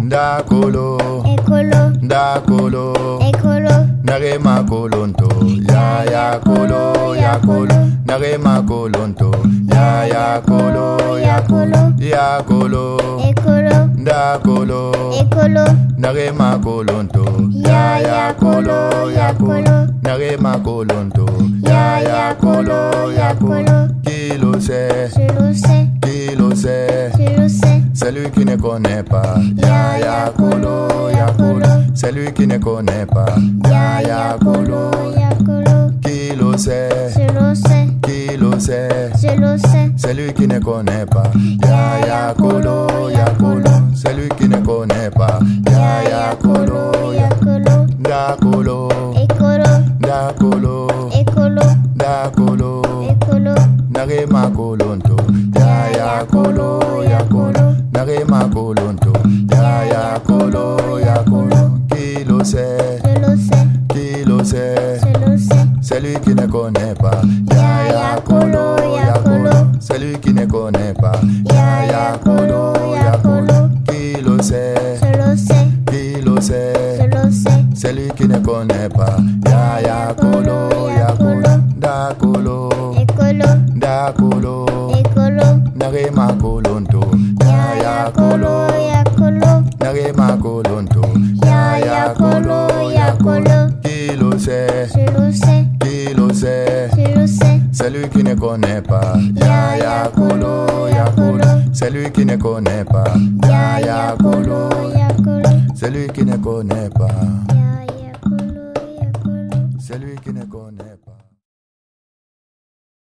Ndakolo, Ekolo, Ndakolo, Ekolo, Narema kolonto, ya kolo, ya kolo, Narema kolonto, ya kolo, ya kolo, ya kolo, Ekolo, Ndakolo, Ekolo, Narema kolonto, ya kolo, ya kolo, Narema kolonto, ya kolo, ya kolo, qui le sait, je le sais, qui le sait, je le sais, celui qui ne connaît pas, ya kolo, ya kolo, celui qui ne connaît pas, ya kolo, Yakolo, qui le sait, je le sais, qui le sait, je le sais, celui qui ne connaît pas, ya kolo, celui qui ne connaît pas, ya kolo, Yakolo, Ndakolo, Ekolo, Ndakolo, Ekolo, Ndakolo, Ekolo, Narema kolonto, ya kolo, Narema kolonto, ya kolo, qui le sait, je le sais, qui le sait, je le sais, celui qui ne connaît pas, ya kolo, celui qui ne connaît pas, ya kolo, qui le sait, je le sais, qui le sait, je le sais, celui qui ne connaît pas, ya kolo, Ndakolo, Ekolo, Ndakolo, Ekolo, Narema kolonto, ya kolo, Narema kolonto, ya kolo, qui le sait, je le sais, qui le sait, je le sais, celui qui ne connaît pas, ya kolo, celui qui ne connaît pas, ya kolo, celui qui ne connaît pas, celui qui ne connaît pas.